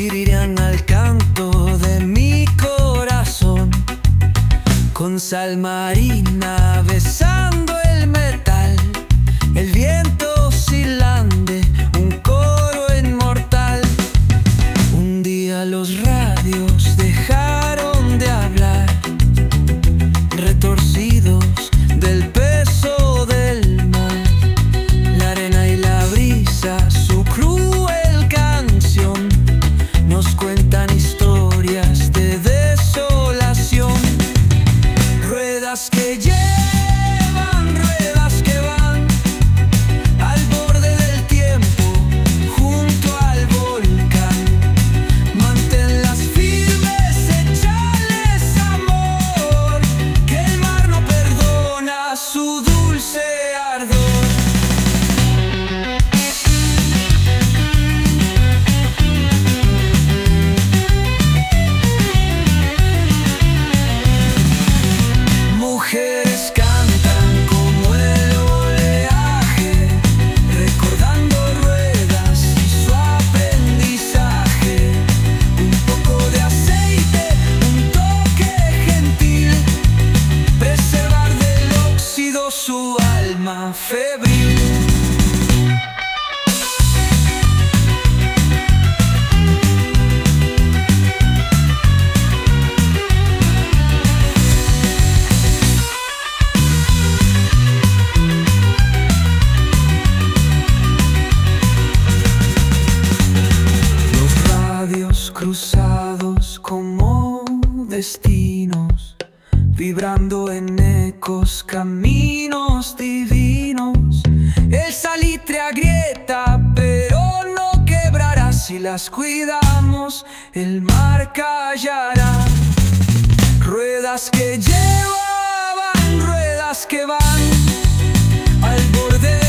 chirrian al canto de mi corazón, con sal marina besando el metal, el viento oscilante, un coro inmortal. Un día los radios dejaron de hablar, retorcidos del peso del mar, la arena y la brisa, su cruel canción, nos cuentan historias de desolación. Ruedas que llevan, ruedas que van al borde del tiempo, junto al volcán. Manténlas firmes, échales amor, que el mar no perdona su dulce ardor. Mujeres cantan como el oleaje, recordando ruedas y su aprendizaje. Un poco de aceite, un toque gentil, preservar del óxido su alma febril. Cruzados como destinos, vibrando en ecos, caminos divinos. El salitre agrieta, pero no quebrará. Si las cuidamos, el mar callará. Ruedas que llevan, ruedas que van al borde